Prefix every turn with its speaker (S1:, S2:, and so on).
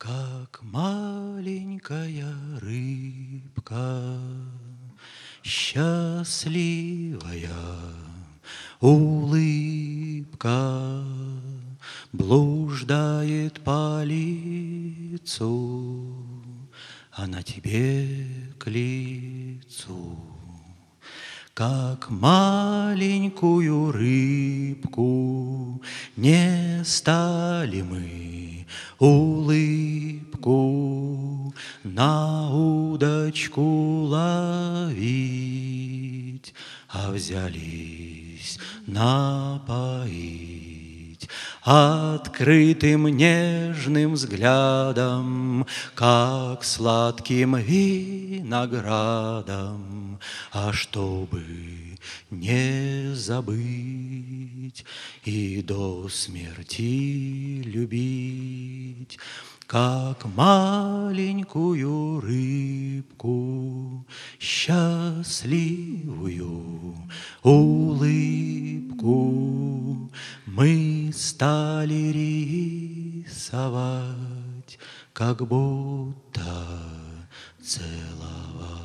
S1: Как маленькая рыбка, счастливая улыбка блуждает по лицу, она тебе к лицу. Как маленькую рыбку не стали мы улыбку на удочку ловить, а взялись напоить открытым нежным взглядом, как сладким виноградом. А чтобы не забыть и до смерти любить, как маленькую рыбку, счастливую улыбку, мы стали рисовать, как будто целовать.